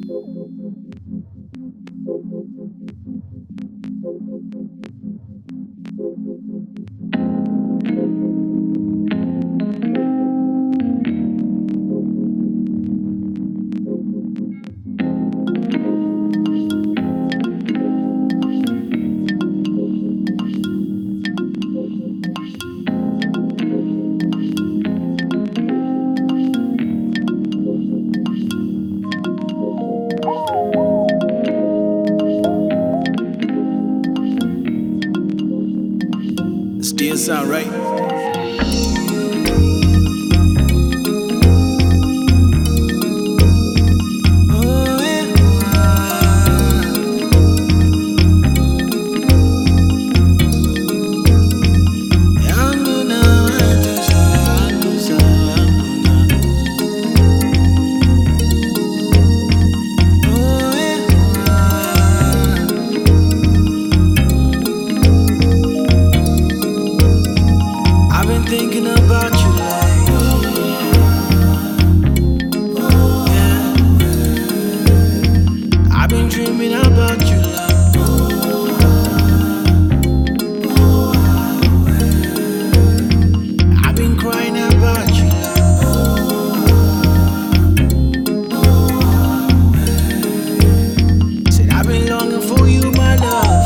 Still sound right. I've been thinking about you yeah. I've been dreaming about you I've been crying about you Said I've been longing for you, my love.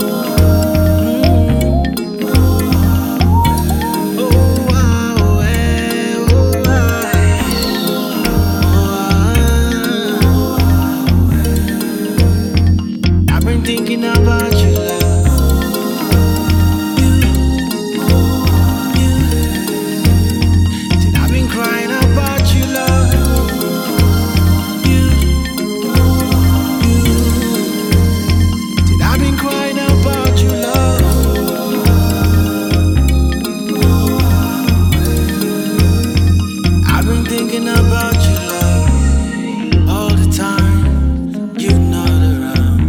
Thinking about you, Said I've been crying about you, love. Said I've been crying about you, love. I've been thinking about you, love, all the time. You're not around.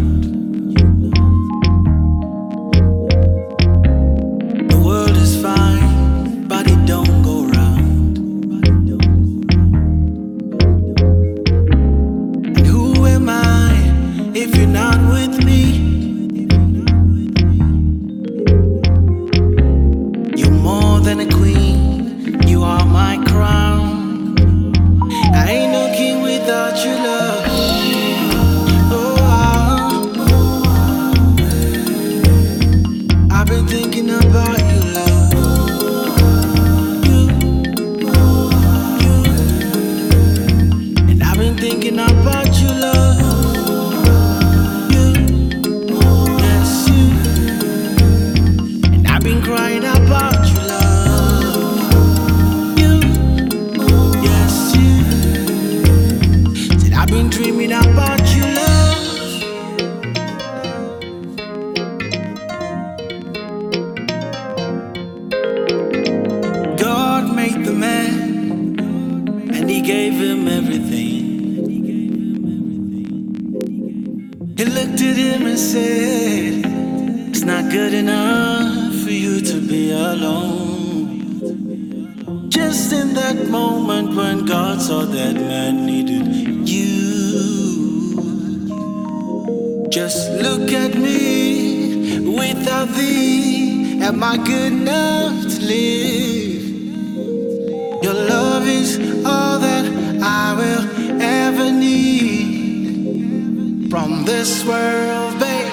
The world is fine, but it don't go round. And who am I if you're not with me? You're more than a queen, you are my crown. I ain't no king without your love. I've been thinking about you, love. And I've been thinking about you, love. Yes, you. And I've been crying about you, love. Yes, you. Said I've been dreaming about you, love. God made the man, and he gave him everything. He looked at him and said, it's not good enough for you to be alone. Just in that moment when God saw that man needed you. Just look at me, without thee, am I good enough to live? Your love is all that I will ever need from this world, babe.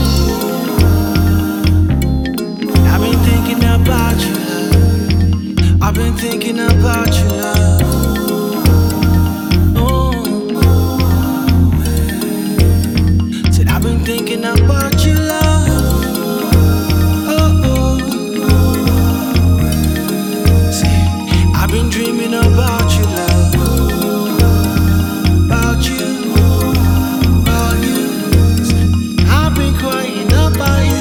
I've been thinking about you, love. I've been thinking about you, love. Said I've been thinking about you, love. I've been dreaming about you, love. About you, about you. I've been crying about you.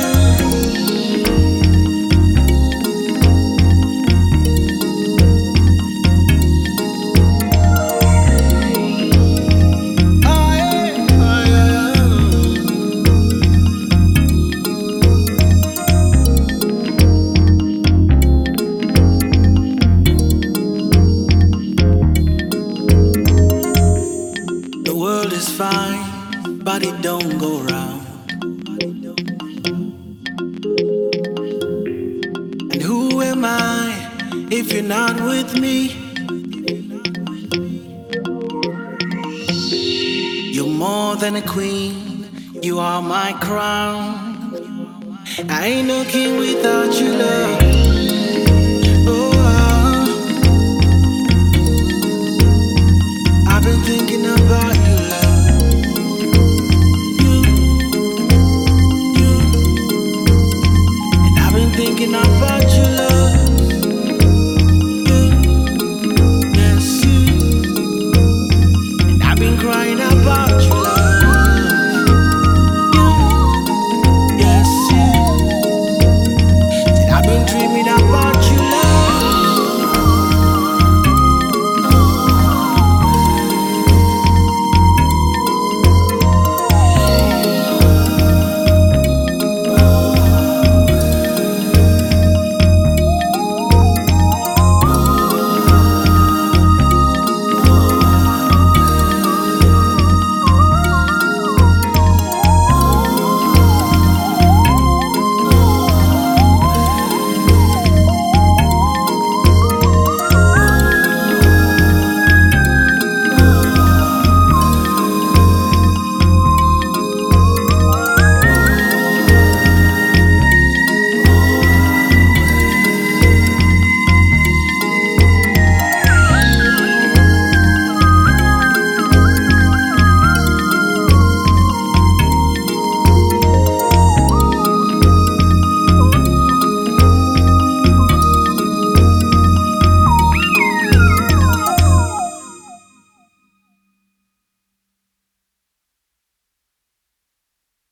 The world is fine, but it don't go round. And who am I if you're not with me? You're more than a queen, you are my crown. I ain't no king without your love.